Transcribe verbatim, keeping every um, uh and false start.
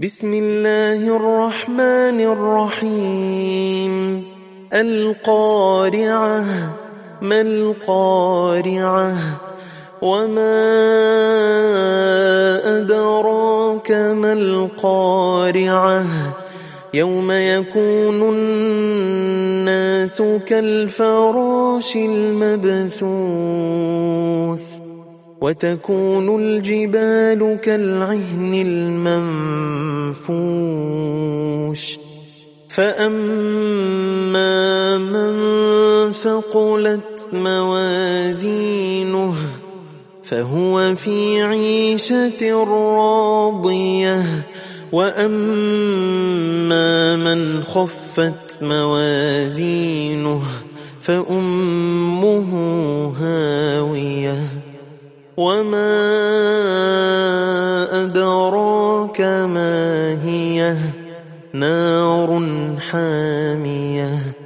بسم الله الرحمن الرحيم القارعة ما القارعة وما أدراك ما القارعة يوم يكون الناس كالفراش المبثوث وتكون الجبال كالعهن المنفوش فأما من ثقلت موازينه فهو في عيشة راضية وأما من خفت موازينه فأمه هاوية وما أدراك ما هي نار حامية